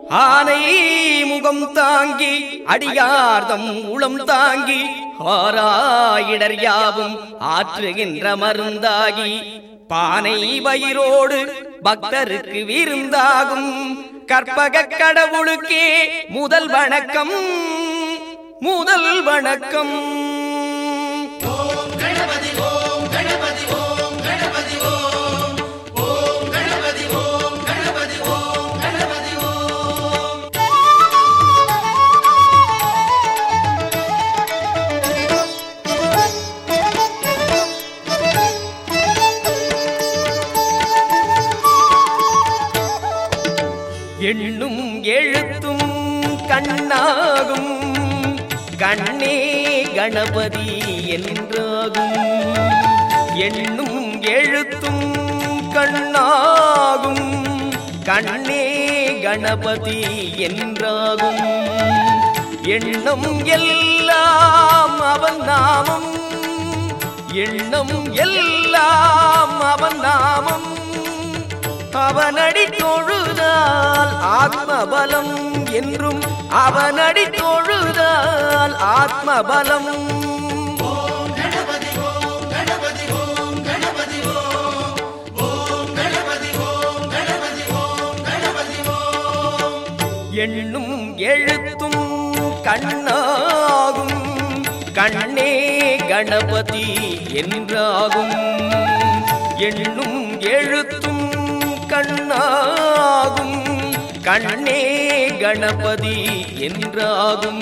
ஆனை முகம் தாங்கி அடியார்தம் உளம் தாங்கி ஆராயிடர் யாவும் ஆற்றுகின்ற மருந்தாகி பானை வயிரோடு பக்தருக்கு விருந்தாகும் கற்பக கடவுளுக்கே முதல் வணக்கம் முதல் வணக்கம். எண்ணும் எழுத்தும் கண்ணாகும் கண்ணே கணபதி என்றாகும். எண்ணும் எழுத்தும் கண்ணாகும் கண்ணே கணபதி என்றாகும். எண்ணம் எல்லாம் அவன் நாமம் எண்ணம் எல்லாம் அவன் நாமம். அவனடி தொழுதால் ஆத்மபலம் என்றும் அவனடி தொழுதால் ஆத்மபலம். எண்ணும் எழுத்தும் கண்ணாகும் கண்ணே கணபதி என்றாகும். எண்ணும் எழுத்தும் கண்ணாகும் கண்ணே கணபதி என்றாகும்.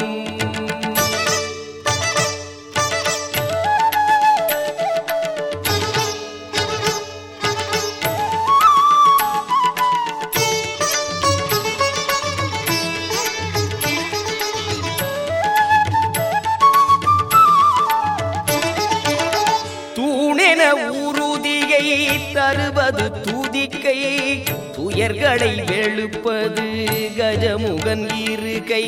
தூணென உறுதியை தருவது துதிக்கை துயர்களை வெளுப்பது கஜமுகன் இருக்கை.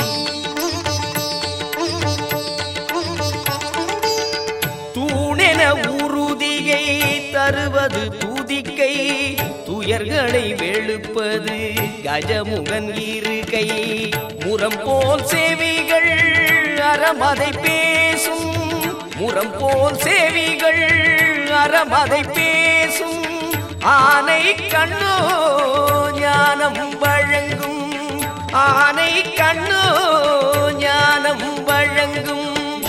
தூணென உறுதியை தருவது துதிக்கை துயர்களை வெளுப்பது கஜமுகன் இருக்கை. முரம் போல் செவிகள் அறமதை பேசும் முரம் போல் செவிகள் அறமதை பேசும். ஆனை கண்ணோ ஞானம் வழங்கும் ஆனை கண்ணோ ஞானம் வழங்கும்.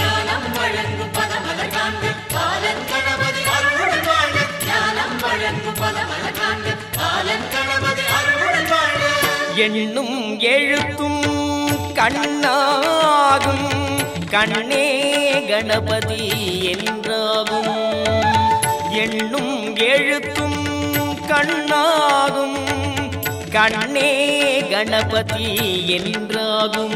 எண்ணும் எழுத்தும் கண்ணாகும் கண்ணே கணபதி என்றாகும். எண்ணும் எழுத்தும் கண்ணாகும் கண்ணே கணபதி என்றாகும்.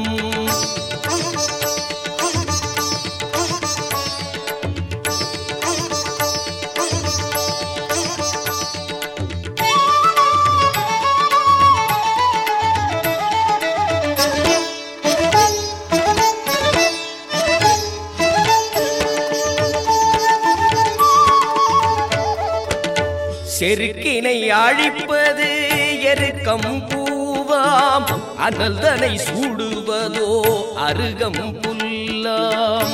செருக்கினை அழிப்பது எருக்கம் பூவாம் அனல்தனை சூடுவதோ அருகம் புல்லாம்.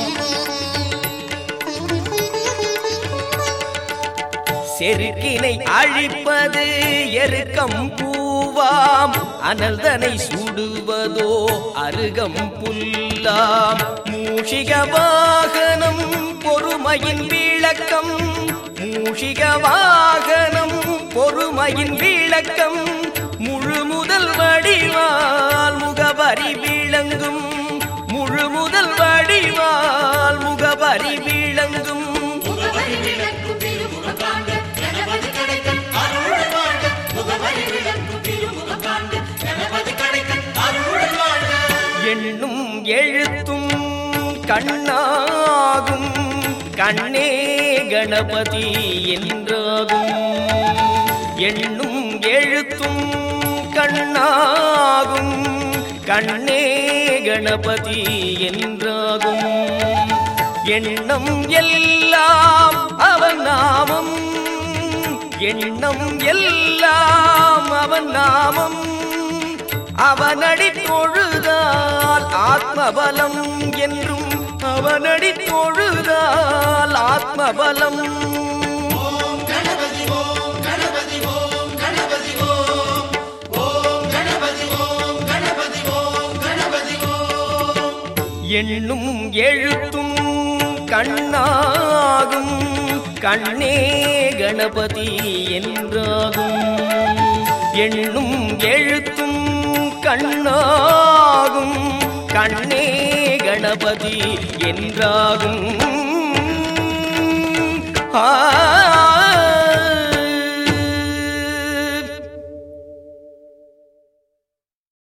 செருக்கினை அழிப்பது எருக்கம் பூவாம் அனல்தனை சூடுவதோ அருகம் புல்லாம். மூஷிக வாகனம் பொறுமையின் விளக்கம் மூஷிக வாகனம் பொறுமையின் விளக்கம். முழு முதல் வடிவால் முகவரி விளங்கும் முழு முதல் வடிவால் முகவரி விளங்கும். எண்ணும் எழுத்தும் கண்ணாகும் கண்ணே கணபதி என்றாகும். எண்ணும் எழுத்தும் கண்ணாகும் கண்ணே கணபதி என்றாகும். எண்ணம் எல்லாம் அவன் நாமம் எண்ணம் எல்லாம் அவன் நாமம். அவனடி தொழுதால் ஆத்மபலம் என்றும் அவனடி தொழுதால் ஆத்மபலம் எண்ணும் எழுத்தும் கண்ணாகும் கண்ணே கணபதி என்றாகும் எண்ணும் எழுத்தும் கண்ணாகும் கண்ணே கணபதி என்றாகும்